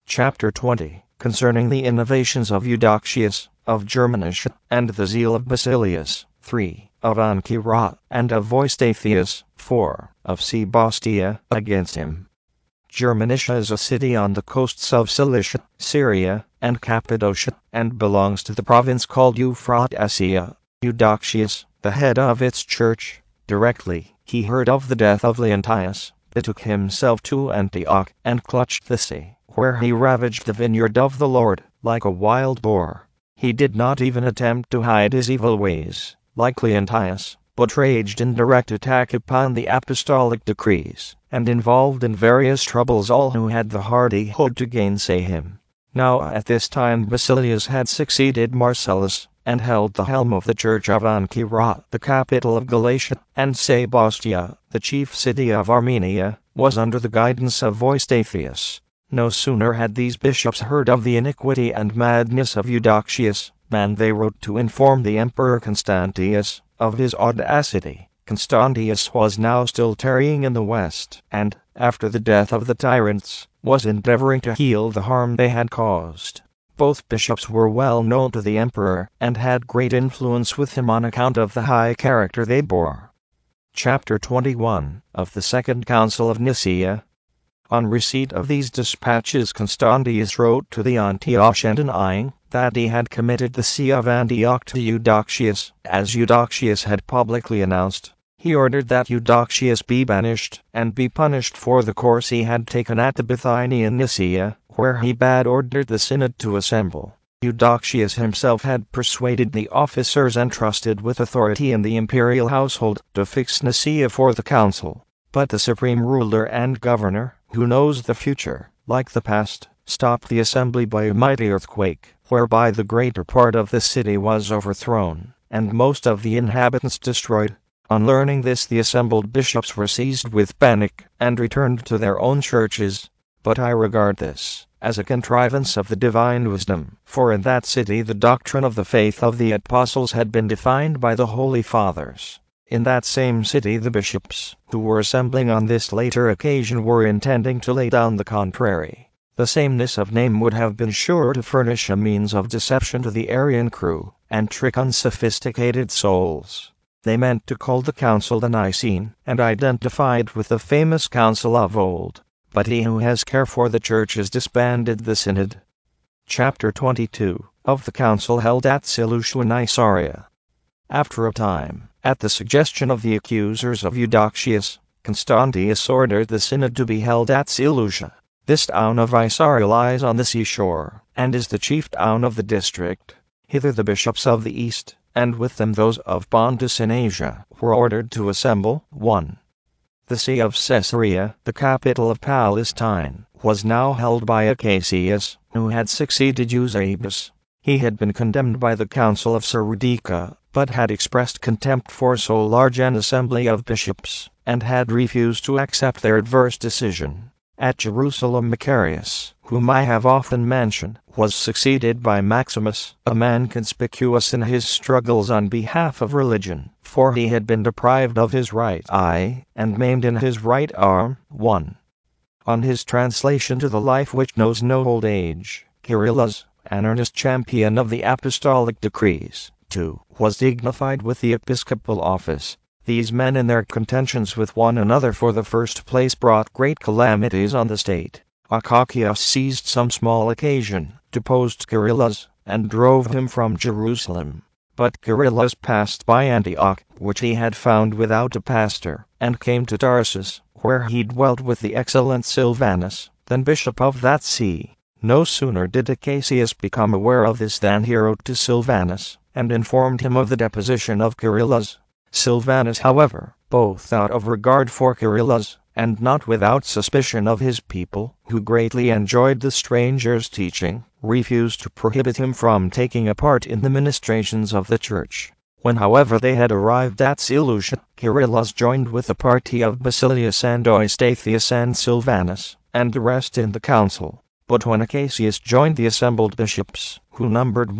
Chapter 20, concerning the innovations of Eudoxius, of Germanicus, and the zeal of Basilius. 3. Of Ancyra, and of Eustathius. 4. Of Sebastia, against him. Germanicus is a city on the coasts of Cilicia, Syria, and Cappadocia, and belongs to the province called Euphratesia. Eudoxius, the head of its church, directly he heard of the death of Leontius, betook himself to Antioch, and clutched the sea, where he ravaged the vineyard of the Lord, like a wild boar. He did not even attempt to hide his evil ways, like Leontius, but raged in direct attack upon the apostolic decrees, and involved in various troubles all who had the hardihood to gainsay him. Now at this time Basilius had succeeded Marcellus, and held the helm of the church of Ancyra, the capital of Galatia, and Sebastia, the chief city of Armenia, was under the guidance of Eustathius. No sooner had these bishops heard of the iniquity and madness of Eudoxius, than they wrote to inform the Emperor Constantius of his audacity. Constantius was now still tarrying in the west, and, after the death of the tyrants, was endeavoring to heal the harm they had caused. Both bishops were well known to the emperor, and had great influence with him on account of the high character they bore. Chapter 21, of the Second Council of Nicaea. On receipt of these dispatches Constantius wrote to the Antiochian denying that he had committed the see of Antioch to Eudoxius, as Eudoxius had publicly announced. He ordered that Eudoxius be banished, and be punished for the course he had taken at the Bithynian Nicaea, where he bad ordered the synod to assemble. Eudoxius himself had persuaded the officers entrusted with authority in the imperial household to fix Nicaea for the council. But the supreme ruler and governor, who knows the future, like the past, stopped the assembly by a mighty earthquake, whereby the greater part of the city was overthrown, and most of the inhabitants destroyed. On learning this the assembled bishops were seized with panic, and returned to their own churches. But I regard this as a contrivance of the divine wisdom, for in that city the doctrine of the faith of the apostles had been defined by the holy fathers. In that same city the bishops, who were assembling on this later occasion, were intending to lay down the contrary. The sameness of name would have been sure to furnish a means of deception to the Arian crew, and trick unsophisticated souls. They meant to call the council the Nicene, and identified with the famous council of old. But he who has care for the church has disbanded the synod. Chapter 22, of the council held at Seleucia Nicaea. After a time, at the suggestion of the accusers of Eudoxius, Constantius ordered the synod to be held at Seleucia. This town of Isauria lies on the seashore, and is the chief town of the district. Hither the bishops of the east, and with them those of Pontus in Asia, were ordered to assemble. 1. The see of Caesarea, the capital of Palestine, was now held by Acacius, who had succeeded Eusebius. He had been condemned by the council of Sardica, but had expressed contempt for so large an assembly of bishops, and had refused to accept their adverse decision. At Jerusalem Macarius, whom I have often mentioned, was succeeded by Maximus, a man conspicuous in his struggles on behalf of religion, for he had been deprived of his right eye, and maimed in his right arm. 1. On his translation to the life which knows no old age, Kyrillus, an earnest champion of the apostolic decrees, 2, was dignified with the episcopal office. These men in their contentions with one another for the first place brought great calamities on the state. Acacius seized some small occasion, deposed Kyrillus, and drove him from Jerusalem. But Kyrillus passed by Antioch, which he had found without a pastor, and came to Tarsus, where he dwelt with the excellent Silvanus, then bishop of that see. No sooner did Acacius become aware of this than he wrote to Silvanus, and informed him of the deposition of Kyrillus. Silvanus, however, both out of regard for Kyrillus, and not without suspicion of his people, who greatly enjoyed the stranger's teaching, refused to prohibit him from taking a part in the ministrations of the church. When however they had arrived at Seleucia, Kyrillus joined with the party of Basilius and Eustathius and Silvanus, and the rest in the council. But when Acacius joined the assembled bishops, who numbered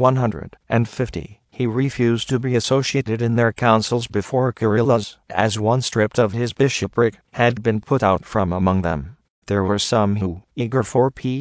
150, he refused to be associated in their councils before Kyrillus, as one stripped of his bishopric, had been put out from among them. There were some who, eager for peace,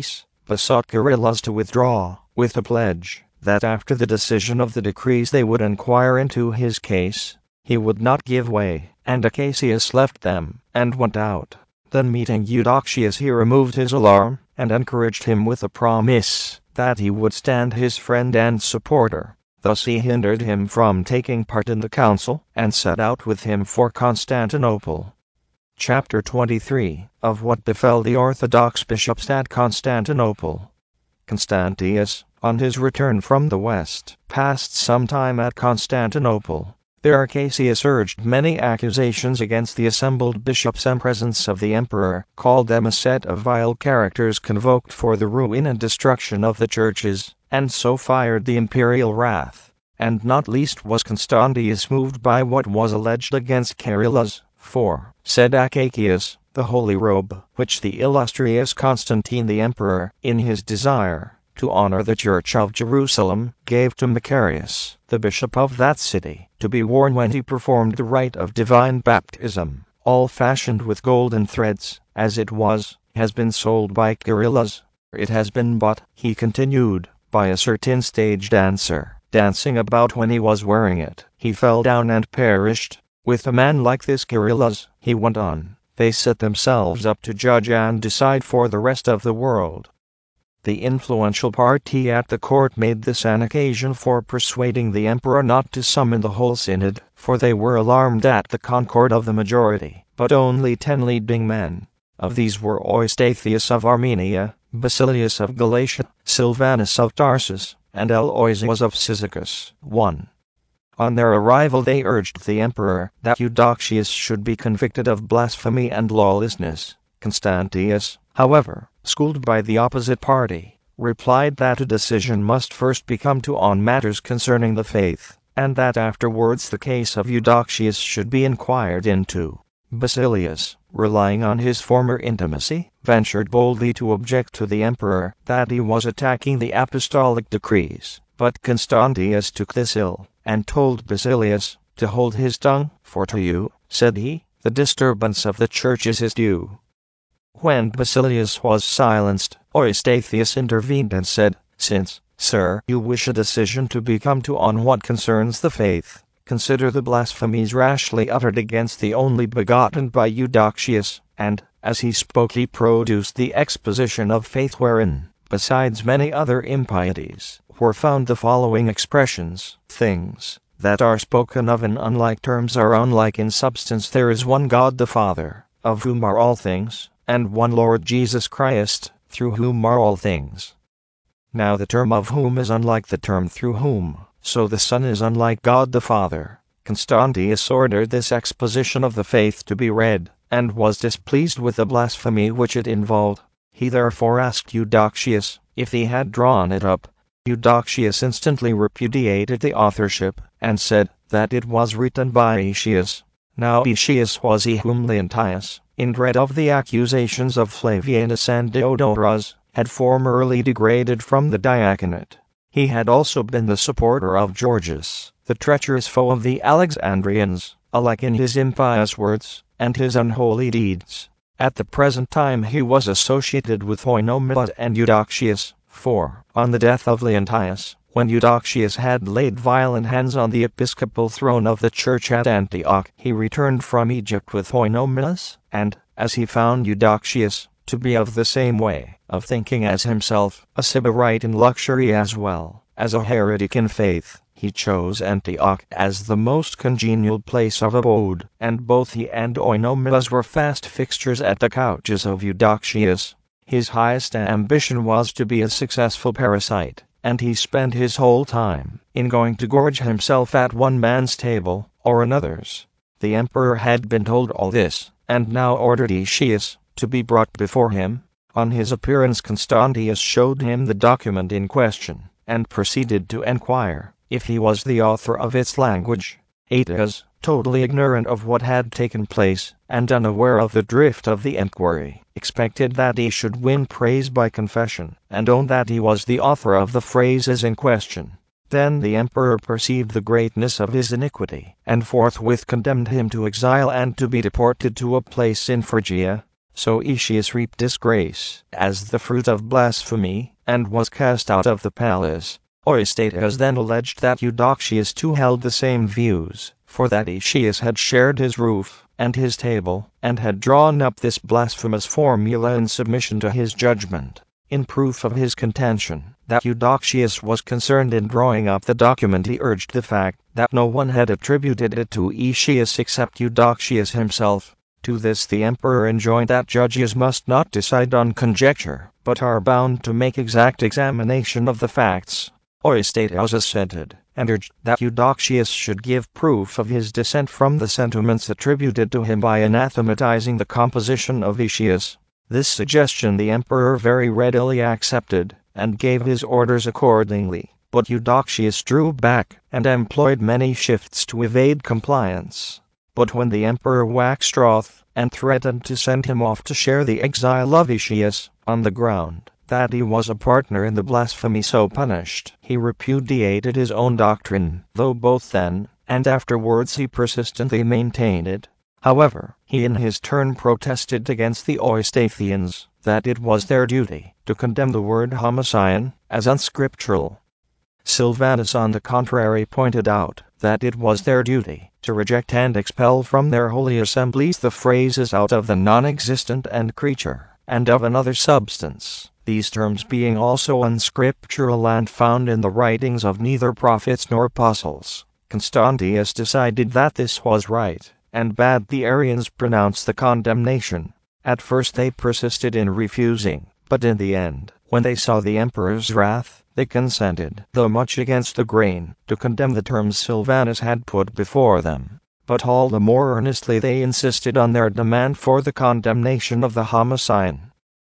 besought Kirillos to withdraw, with a pledge that after the decision of the decrees they would inquire into his case. He would not give way, and Acacius left them, and went out. Then meeting Eudoxius he removed his alarm, and encouraged him with a promise that he would stand his friend and supporter. Thus he hindered him from taking part in the council, and set out with him for Constantinople. Chapter 23, of what befell the Orthodox bishops at Constantinople. Constantius, on his return from the west, passed some time at Constantinople. There Acacius urged many accusations against the assembled bishops in presence of the emperor, called them a set of vile characters convoked for the ruin and destruction of the churches, and so fired the imperial wrath. And not least was Constantius moved by what was alleged against Kirillos, for, said Acacius, the holy robe, which the illustrious Constantine the emperor, in his desire to honor the Church of Jerusalem, gave to Macarius, the bishop of that city, to be worn when he performed the rite of divine baptism, all fashioned with golden threads, as it was, has been sold by Kirillos. It has been bought, he continued, by a certain stage dancer, dancing about when he was wearing it. He fell down and perished. With a man like this Kirillos, he went on, they set themselves up to judge and decide for the rest of the world. The influential party at the court made this an occasion for persuading the emperor not to summon the whole synod, for they were alarmed at the concord of the majority, but only 10 leading men. Of these were Eustathius of Armenia, Basilius of Galatia, Silvanus of Tarsus, and Aloysius of Cyzicus. 1. On their arrival they urged the emperor that Eudoxius should be convicted of blasphemy and lawlessness. Constantius, however, schooled by the opposite party, replied that a decision must first be come to on matters concerning the faith, and that afterwards the case of Eudoxius should be inquired into. Basilius, relying on his former intimacy, ventured boldly to object to the emperor that he was attacking the apostolic decrees, but Constantius took this ill, and told Basilius to hold his tongue, for to you, said he, the disturbance of the church is his due. When Basilius was silenced, Eustathius intervened and said, since, sir, you wish a decision to be come to on what concerns the faith, consider the blasphemies rashly uttered against the only begotten by Eudoxius, and, as he spoke he produced the exposition of faith wherein, besides many other impieties, were found the following expressions: things that are spoken of in unlike terms are unlike in substance. There is one God the Father, of whom are all things, and one Lord Jesus Christ, through whom are all things. Now the term of whom is unlike the term through whom, so the Son is unlike God the Father. Constantius ordered this exposition of the faith to be read, and was displeased with the blasphemy which it involved. He therefore asked Eudoxius if he had drawn it up. Eudoxius instantly repudiated the authorship, and said that it was written by Aetius. Now Aetius was he whom Leontius, in dread of the accusations of Flavianus and Diodorus, had formerly degraded from the diaconate. He had also been the supporter of Georgius, the treacherous foe of the Alexandrians, alike in his impious words and his unholy deeds. At the present time he was associated with Oenomaus and Eudoxius, for, on the death of Leontius, when Eudoxius had laid violent hands on the episcopal throne of the church at Antioch, he returned from Egypt with Oenomaus, and, as he found Eudoxius to be of the same way of thinking as himself, a Sybarite in luxury as well as a heretic in faith, he chose Antioch as the most congenial place of abode, and both he and Oenomaus were fast fixtures at the couches of Eudoxius. His highest ambition was to be a successful parasite, and he spent his whole time in going to gorge himself at one man's table or another's. The emperor had been told all this, and now ordered Aetius to be brought before him. On his appearance Constantius showed him the document in question, and proceeded to enquire if he was the author of its language. Aetius, totally ignorant of what had taken place, and unaware of the drift of the enquiry, expected that he should win praise by confession, and own that he was the author of the phrases in question. Then the emperor perceived the greatness of his iniquity, and forthwith condemned him to exile and to be deported to a place in Phrygia. So Aetius reaped disgrace as the fruit of blasphemy, and was cast out of the palace. Oistatius then alleged that Eudoxius too held the same views, for that Aetius had shared his roof and his table, and had drawn up this blasphemous formula in submission to his judgment. In proof of his contention that Eudoxius was concerned in drawing up the document, he urged the fact that no one had attributed it to Aetius except Eudoxius himself. To this the emperor enjoined that judges must not decide on conjecture, but are bound to make exact examination of the facts. Oistatius assented, and urged that Eudoxius should give proof of his dissent from the sentiments attributed to him by anathematizing the composition of Aetius. This suggestion the emperor very readily accepted, and gave his orders accordingly, but Eudoxius drew back, and employed many shifts to evade compliance. But when the emperor waxed wroth, and threatened to send him off to share the exile of Aetius, on the ground that he was a partner in the blasphemy so punished, he repudiated his own doctrine, though both then and afterwards he persistently maintained it. However, he in his turn protested against the Eustathians, that it was their duty to condemn the word homicide as unscriptural. Silvanus on the contrary pointed out that it was their duty to reject and expel from their holy assemblies the phrases out of the non-existent and creature, and of another substance, these terms being also unscriptural and found in the writings of neither prophets nor apostles. Constantius decided that this was right, and bade the Arians pronounce the condemnation. At first they persisted in refusing, but in the end, when they saw the emperor's wrath, they consented, though much against the grain, to condemn the terms Silvanus had put before them. But all the more earnestly they insisted on their demand for the condemnation of the homicide.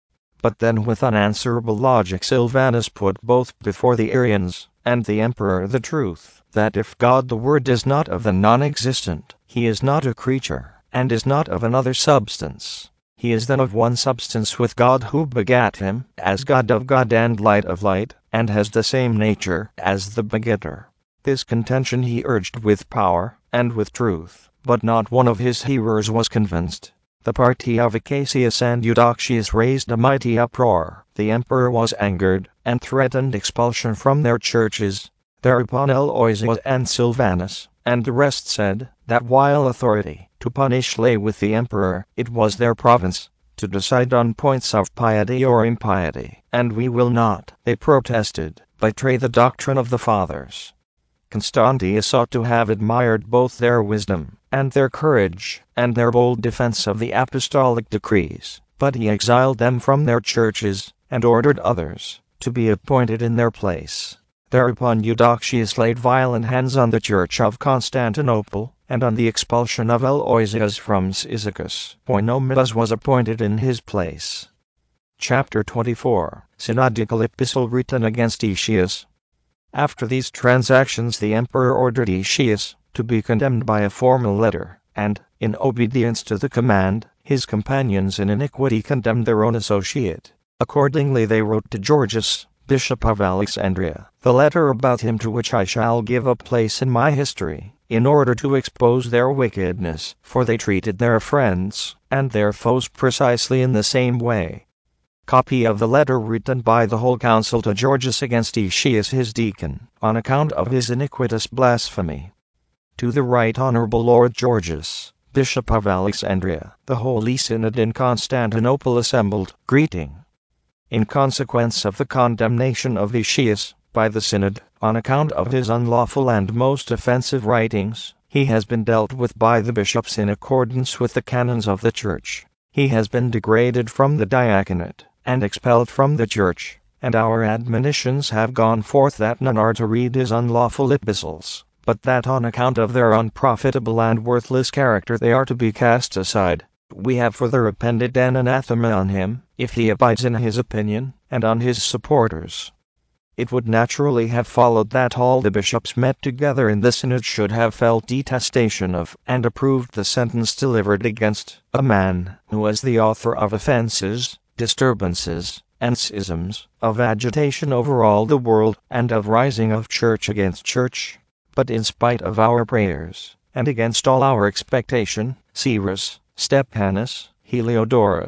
But then with unanswerable logic Silvanus put both before the Arians and the emperor the truth, that if God the Word is not of the non-existent, he is not a creature, and is not of another substance. He is then of one substance with God who begat him, as God of God and light of light, and has the same nature as the begetter. This contention he urged with power and with truth, but not one of his hearers was convinced. The party of Acacius and Eudoxius raised a mighty uproar. The emperor was angered, and threatened expulsion from their churches. Thereupon Aloysius and Silvanus, and the rest said, that while authority to punish lay with the emperor, it was their province to decide on points of piety or impiety, and we will not, they protested, betray the doctrine of the fathers. Constantius ought to have admired both their wisdom and their courage, and their bold defense of the apostolic decrees, but he exiled them from their churches, and ordered others to be appointed in their place. Thereupon Eudoxius laid violent hands on the church of Constantinople, and on the expulsion of Aloysius from Cyzicus, Poinomius was appointed in his place. Chapter 24. Synodical Epistle written against Aetius. After these transactions the emperor ordered Aetius to be condemned by a formal letter, and, in obedience to the command, his companions in iniquity condemned their own associate. Accordingly they wrote to Georgius, Bishop of Alexandria, the letter about him to which I shall give a place in my history, in order to expose their wickedness, for they treated their friends and their foes precisely in the same way. Copy of the letter written by the whole council to Georgius against Aetius his deacon, on account of his iniquitous blasphemy. To the Right Honorable Lord Georgius, Bishop of Alexandria, the Holy Synod in Constantinople assembled, greeting. In consequence of the condemnation of Aetius by the Synod, on account of his unlawful and most offensive writings, he has been dealt with by the bishops in accordance with the canons of the Church. He has been degraded from the diaconate and expelled from the Church, and our admonitions have gone forth that none are to read his unlawful epistles, but that on account of their unprofitable and worthless character they are to be cast aside. We have further appended an anathema on him, if he abides in his opinion, and on his supporters. It would naturally have followed that all the bishops met together in the synod should have felt detestation of and approved the sentence delivered against a man who is the author of offenses, disturbances, and schisms, of agitation over all the world, and of rising of church against church. But in spite of our prayers, and against all our expectation, Cyrus, Stephanus, Heliodorus,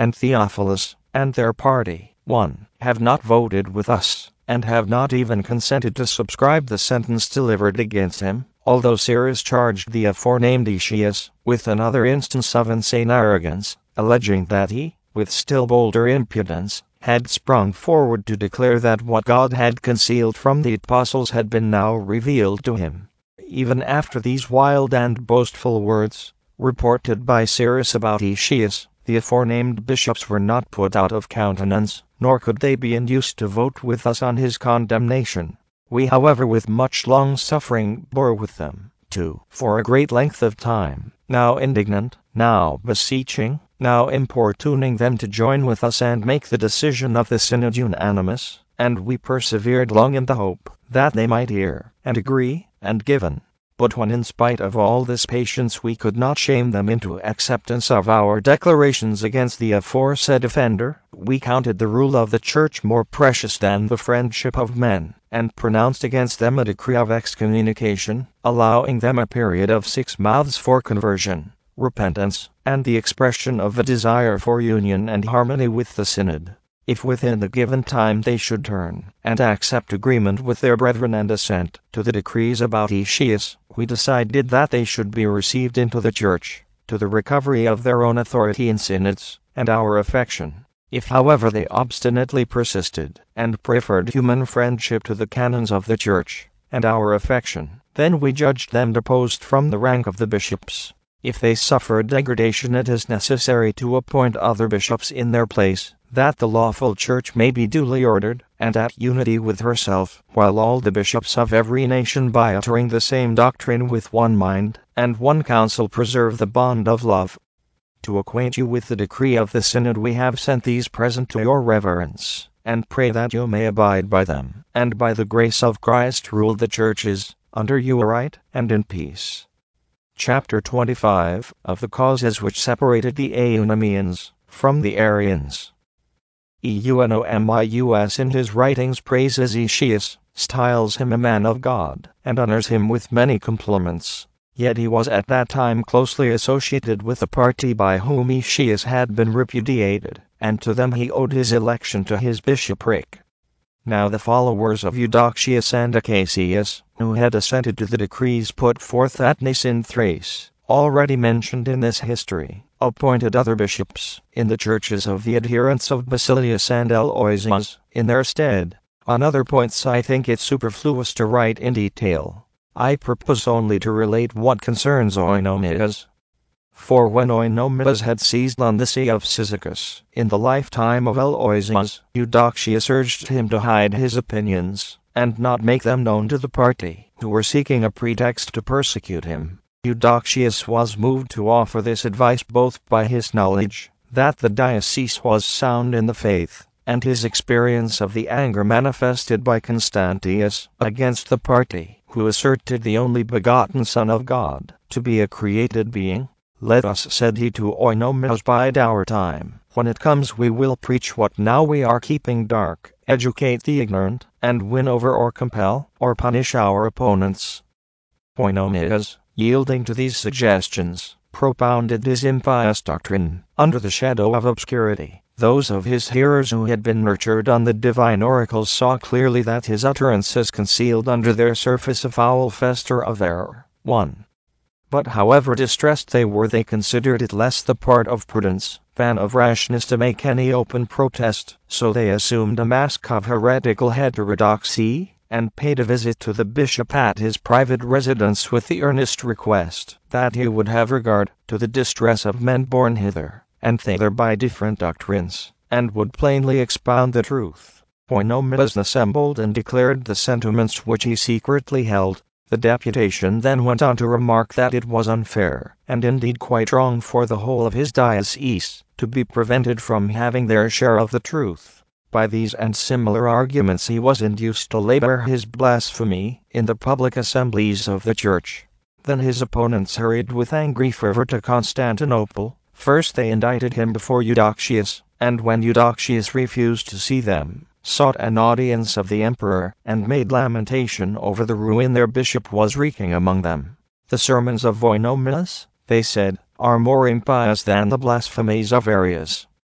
and Theophilus, and their party, 1. Have not voted with us, and have not even consented to subscribe the sentence delivered against him, although Cyrus charged the aforenamed Aetius with another instance of insane arrogance, alleging that he, with still bolder impudence, had sprung forward to declare that what God had concealed from the apostles had been now revealed to him. Even after these wild and boastful words, reported by Cyrus about Aetius, the aforenamed bishops were not put out of countenance, nor could they be induced to vote with us on his condemnation. We, however, with much long suffering, bore with them, too, for a great length of time, now indignant, now beseeching, now importuning them to join with us and make the decision of the synod unanimous, and we persevered long in the hope that they might hear, and agree, and give in. But when in spite of all this patience we could not shame them into acceptance of our declarations against the aforesaid offender, we counted the rule of the Church more precious than the friendship of men, and pronounced against them a decree of excommunication, allowing them a period of 6 months for conversion, repentance, and the expression of a desire for union and harmony with the synod. If within the given time they should turn and accept agreement with their brethren and assent to the decrees about Aetius, we decided that they should be received into the Church, to the recovery of their own authority in synods, and our affection. If, however, they obstinately persisted, and preferred human friendship to the canons of the Church, and our affection, then we judged them deposed from the rank of the bishops. If they suffer degradation, it is necessary to appoint other bishops in their place, that the lawful Church may be duly ordered, and at unity with herself, while all the bishops of every nation, by uttering the same doctrine with one mind, and one counsel, preserve the bond of love. To acquaint you with the decree of the synod, we have sent these present to your reverence, and pray that you may abide by them, and by the grace of Christ rule the churches, under you aright, and in peace. Chapter 25, of the causes which separated the Eunomians from the Arians. Eunomius in his writings praises Aetius, styles him a man of God, and honors him with many compliments. Yet he was at that time closely associated with the party by whom Aetius had been repudiated, and to them he owed his election to his bishopric. Now the followers of Eudoxius and Acacius, who had assented to the decrees put forth at Nice in Thrace, already mentioned in this history, appointed other bishops, in the churches of the adherents of Basilius and Aloysius, in their stead. On other points I think it superfluous to write in detail. I purpose only to relate what concerns Eunomius. For when Eunomius had seized on the see of Cyzicus, in the lifetime of Aloysius, Eudoxius urged him to hide his opinions, and not make them known to the party, who were seeking a pretext to persecute him. Eudoxius was moved to offer this advice both by his knowledge that the diocese was sound in the faith, and his experience of the anger manifested by Constantius against the party, who asserted the only begotten Son of God to be a created being. Let us, said he to Eunomius, bide our time. When it comes we will preach what now we are keeping dark, educate the ignorant, and win over or compel or punish our opponents. Eunomius, yielding to these suggestions, propounded his impious doctrine, under the shadow of obscurity. Those of his hearers who had been nurtured on the divine oracles saw clearly that his utterances concealed under their surface a foul fester of error. 1. But however distressed they were, they considered it less the part of prudence than of rashness to make any open protest, so they assumed a mask of heretical heterodoxy, and paid a visit to the bishop at his private residence with the earnest request that he would have regard to the distress of men born hither and thither by different doctrines, and would plainly expound the truth. Eunomius assembled and declared the sentiments which he secretly held. The deputation then went on to remark that it was unfair, and indeed quite wrong, for the whole of his diocese to be prevented from having their share of the truth. By these and similar arguments he was induced to lay bare his blasphemy in the public assemblies of the Church. Then his opponents hurried with angry fervor to Constantinople. First they indicted him before Eudoxius, and when Eudoxius refused to see them, sought an audience of the emperor, and made lamentation over the ruin their bishop was wreaking among them. The sermons of Eunomius, they said, are more impious than the blasphemies of Arius.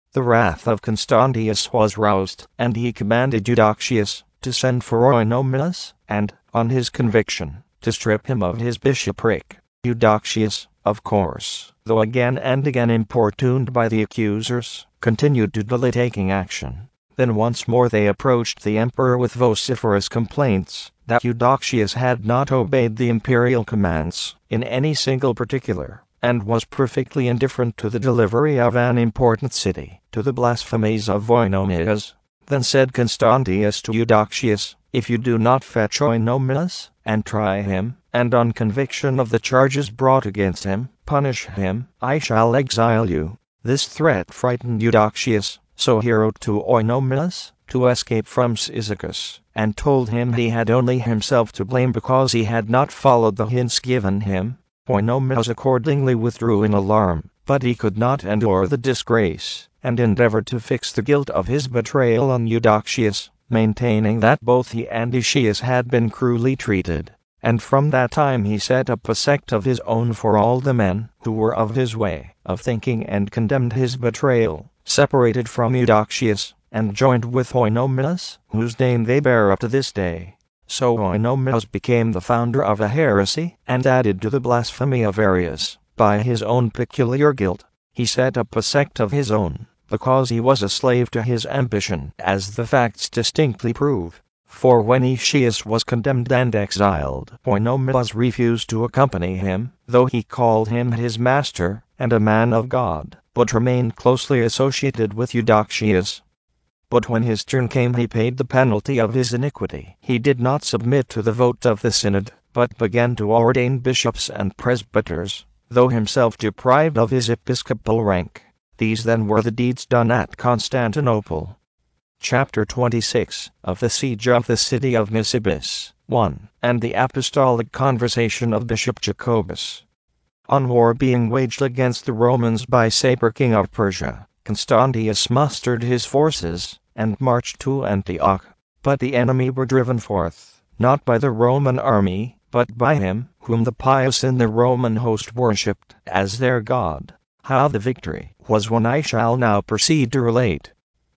The wrath of Constantius was roused, and he commanded Eudoxius to send for Oenomaus, and, on his conviction, to strip him of his bishopric. Eudoxius, of course, though again and again importuned by the accusers, continued to delay taking action. Then once more they approached the emperor with vociferous complaints that Eudoxius had not obeyed the imperial commands in any single particular, and was perfectly indifferent to the delivery of an important city, to the blasphemies of Oenomaus. Then said Constantius to Eudoxius, "If you do not fetch Oenomaus, and try him, and on conviction of the charges brought against him, punish him, I shall exile you." This threat frightened Eudoxius, so he wrote to Oenomaus to escape from Cyzicus, and told him he had only himself to blame because he had not followed the hints given him. Oenomaus accordingly withdrew in alarm, but he could not endure the disgrace, and endeavored to fix the guilt of his betrayal on Eudoxius, maintaining that both he and Eutychius had been cruelly treated. And from that time he set up a sect of his own for all the men who were of his way of thinking, and condemned his betrayal, separated from Eudoxius, and joined with Oenomaus, whose name they bear up to this day. So Oenomaus became the founder of a heresy, and added to the blasphemy of Arius, by his own peculiar guilt. He set up a sect of his own, because he was a slave to his ambition, as the facts distinctly prove. For when Eutychius was condemned and exiled, Oenomaus refused to accompany him, though he called him his master, and a man of God, but remained closely associated with Eudoxius. But when his turn came, he paid the penalty of his iniquity. He did not submit to the vote of the synod, but began to ordain bishops and presbyters, though himself deprived of his episcopal rank. These then were the deeds done at Constantinople. Chapter 26 of the Siege of the City of Nisibis. 1. And the Apostolic Conversation of Bishop Jacobus. On war being waged against the Romans by Sapor, king of Persia, Constantius mustered his forces, and marched to Antioch. But the enemy were driven forth, not by the Roman army, but by him, whom the pious in the Roman host worshipped as their god. How the victory was won I shall now proceed to relate.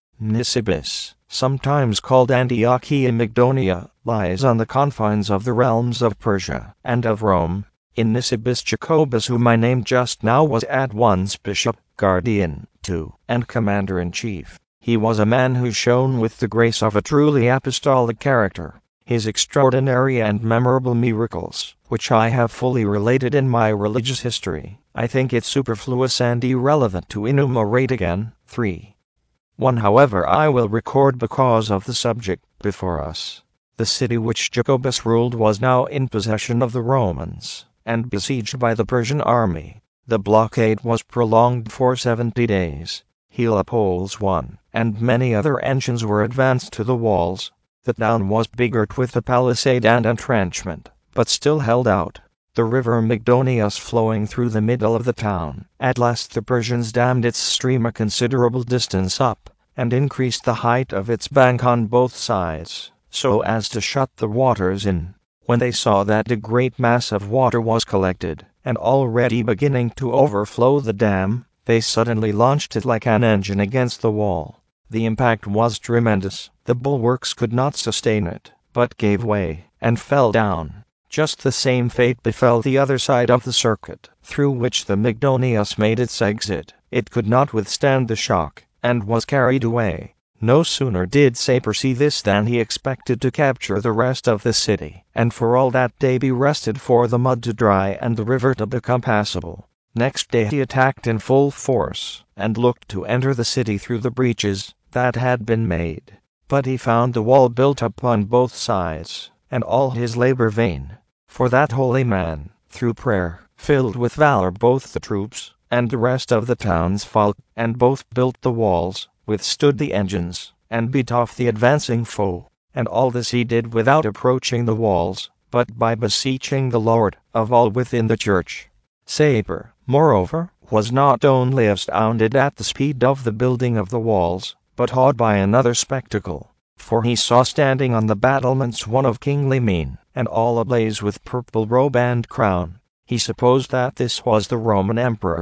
Nisibis, sometimes called Antiochia Mygdonia, lies on the confines of the realms of Persia and of Rome. In Nisibis Jacobus, whom I named just now, was at once bishop, guardian, too, and commander-in-chief. He was a man who shone with the grace of a truly apostolic character. His extraordinary and memorable miracles, which I have fully related in my religious history, I think it superfluous and irrelevant to enumerate again. 3. One, however, I will record because of the subject before us. The city which Jacobus ruled was now in possession of the Romans, and besieged by the Persian army. The blockade was prolonged for 70 days. Helepolis won, and many other engines were advanced to the walls. The town was begirt with a palisade and entrenchment, but still held out. The river Mygdonius flowing through the middle of the town. At last the Persians dammed its stream a considerable distance up, and increased the height of its bank on both sides, so as to shut the waters in. When they saw that a great mass of water was collected, and already beginning to overflow the dam, they suddenly launched it like an engine against the wall. The impact was tremendous. The bulwarks could not sustain it, but gave way, and fell down. Just the same fate befell the other side of the circuit, through which the Mygdonius made its exit. It could not withstand the shock, and was carried away. No sooner did Sapor see this than he expected to capture the rest of the city, and for all that day be rested for the mud to dry and the river to become passable. Next day he attacked in full force, and looked to enter the city through the breaches that had been made. But he found the wall built up on both sides, and all his labor vain. For that holy man, through prayer, filled with valor both the troops and the rest of the townsfolk, and both built the walls, withstood the engines, and beat off the advancing foe. And all this he did without approaching the walls, but by beseeching the Lord of all within the church. Sapor, moreover, was not only astounded at the speed of the building of the walls, but awed by another spectacle. For he saw standing on the battlements one of kingly mien, and all ablaze with purple robe and crown. He supposed that this was the Roman emperor.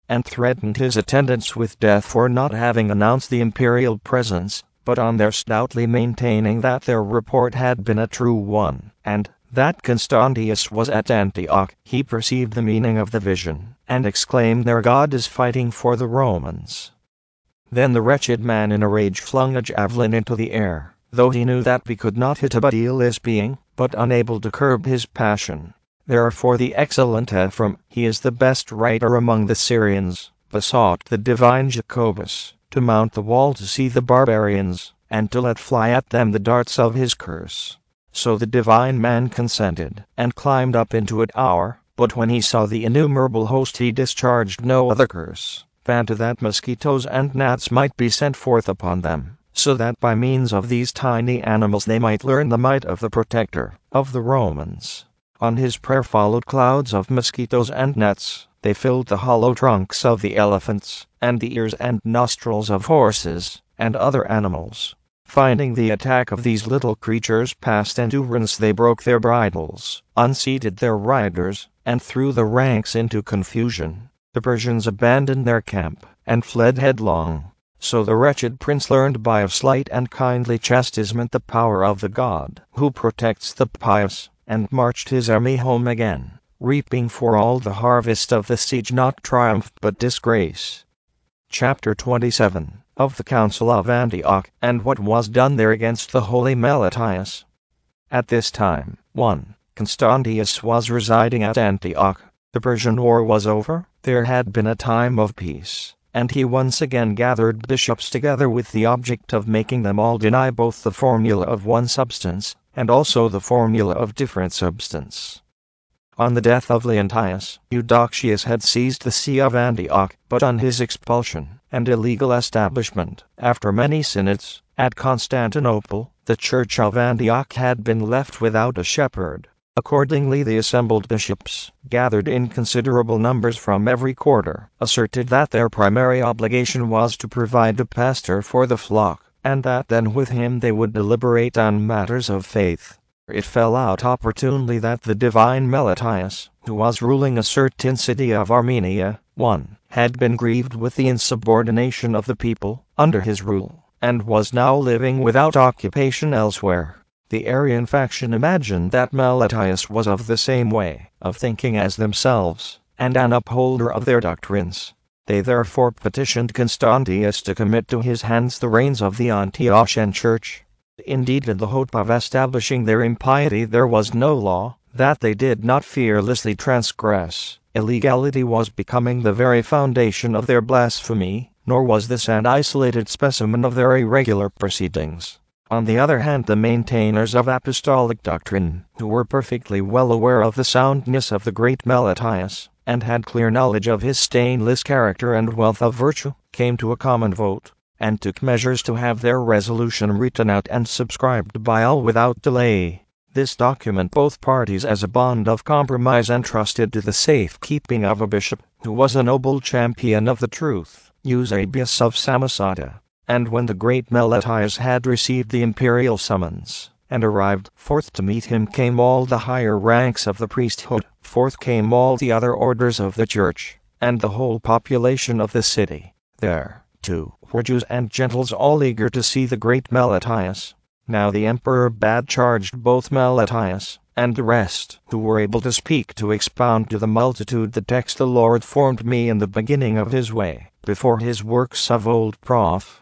and threatened his attendants with death for not having announced the imperial presence, but on their stoutly maintaining that their report had been a true one, and that Constantius was at Antioch, he perceived the meaning of the vision, and exclaimed, "Their God is fighting for the Romans." Then the wretched man in a rage flung a javelin into the air, though he knew that he could not hit a bodiless being, but unable to curb his passion. Therefore the excellent Ephraim, he is the best writer among the Syrians, besought the divine Jacobus to mount the wall to see the barbarians, and to let fly at them the darts of his curse. So the divine man consented, and climbed up into it. But when he saw the innumerable host he discharged no other curse than to that mosquitoes and gnats might be sent forth upon them, so that by means of these tiny animals they might learn the might of the protector of the Romans. On his prayer followed clouds of mosquitoes and gnats. They filled the hollow trunks of the elephants, and the ears and nostrils of horses, and other animals. Finding the attack of these little creatures past endurance, they broke their bridles, unseated their riders, and threw the ranks into confusion. The Persians abandoned their camp, and fled headlong. So the wretched prince learned by a slight and kindly chastisement the power of the God who protects the pious, and marched his army home again, reaping for all the harvest of the siege not triumph but disgrace. Chapter 27 of the Council of Antioch, and what was done there against the holy Meletius. At this time, 1. Constantius was residing at Antioch. The Persian war was over, there had been a time of peace, and he once again gathered bishops together with the object of making them all deny both the formula of one substance, and also the formula of different substance. On the death of Leontius, Eudoxius had seized the see of Antioch, but on his expulsion and illegal establishment, after many synods, at Constantinople, the church of Antioch had been left without a shepherd. Accordingly the assembled bishops, gathered in considerable numbers from every quarter, asserted that their primary obligation was to provide a pastor for the flock, and that then with him they would deliberate on matters of faith. It fell out opportunely that the divine Meletius, who was ruling a certain city of Armenia, 1. had been grieved with the insubordination of the people under his rule, and was now living without occupation elsewhere. The Arian faction imagined that Meletius was of the same way of thinking as themselves, and an upholder of their doctrines. They therefore petitioned Constantius to commit to his hands the reins of the Antiochian church. Indeed, in the hope of establishing their impiety there was no law that they did not fearlessly transgress. Illegality was becoming the very foundation of their blasphemy, nor was this an isolated specimen of their irregular proceedings. On the other hand, the maintainers of apostolic doctrine, who were perfectly well aware of the soundness of the great Meletius, and had clear knowledge of his stainless character and wealth of virtue, came to a common vote, and took measures to have their resolution written out and subscribed by all without delay. This document both parties as a bond of compromise entrusted to the safe keeping of a bishop, who was a noble champion of the truth, Eusebius of Samosata. And when the great Meletius had received the imperial summons, and arrived, forth to meet him came all the higher ranks of the priesthood, forth came all the other orders of the church, and the whole population of the city. There, too, were Jews and Gentiles all eager to see the great Meletius. Now the emperor bade charged both Meletius and the rest who were able to speak to expound to the multitude the text the Lord formed me in the beginning of his way, before his works of old. Prof.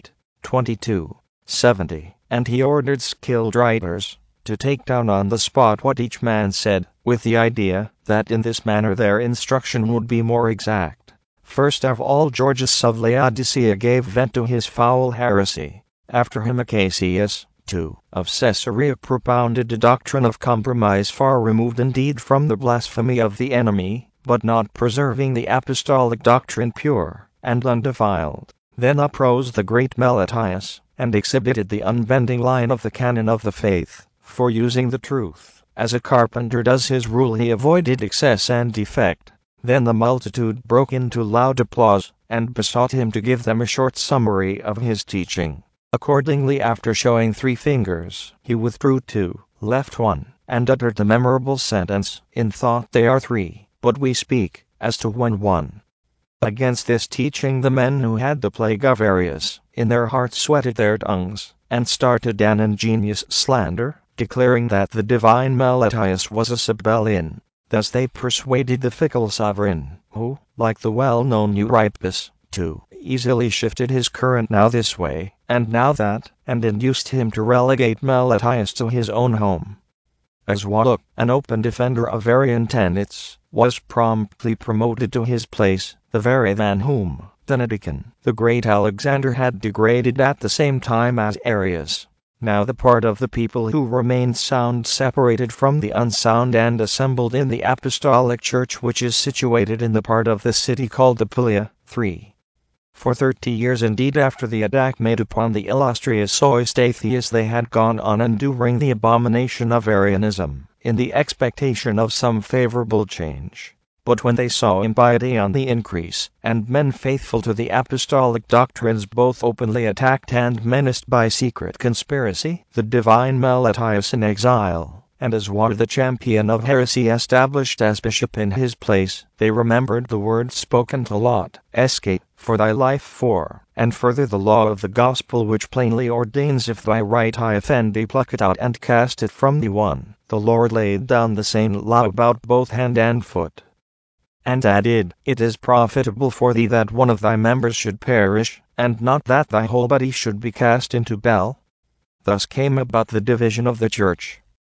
8:22-70, and he ordered skilled writers to take down on the spot what each man said, with the idea that in this manner their instruction would be more exact. First of all Georgius of Laodicea gave vent to his foul heresy. After him Acacius, too, of Caesarea propounded a doctrine of compromise far removed indeed from the blasphemy of the enemy, but not preserving the apostolic doctrine pure and undefiled. Then uprose the great Meletius, and exhibited the unbending line of the canon of the faith, for using the truth, as a carpenter does his rule, he avoided excess and defect. Then the multitude broke into loud applause, and besought him to give them a short summary of his teaching. Accordingly, after showing 3 fingers, he withdrew 2, left 1, and uttered the memorable sentence, "In thought they are 3, but we speak as to one." Against this teaching the men who had the plague of Arius in their hearts sweated their tongues, and started an ingenious slander, declaring that the divine Meletius was a Sabellian. Thus they persuaded the fickle sovereign, who, like the well-known Eurypus, too easily shifted his current now this way, and now that, and induced him to relegate Meletius to his own home. Aswaluk, an open defender of Arian tenets, was promptly promoted to his place, the very man whom Denedicon, the great Alexander, had degraded at the same time as Arius. Now the part of the people who remained sound separated from the unsound and assembled in the apostolic church, which is situated in the part of the city called Apulia. 3. For 30 years indeed after the attack made upon the illustrious Eustathius they had gone on enduring the abomination of Arianism, in the expectation of some favorable change. But when they saw impiety on the increase, and men faithful to the apostolic doctrines both openly attacked and menaced by secret conspiracy, the divine Meletius in exile, and Aswar the champion of heresy established as bishop in his place, they remembered the words spoken to Lot, escape for thy life 4, and further the law of the gospel, which plainly ordains, if thy right eye offend thee, pluck it out and cast it from thee. 1. The Lord laid down the same law about both hand and foot, and added, it is profitable for thee that one of thy members should perish, and not that thy whole body should be cast into hell. Thus came about the division of the church.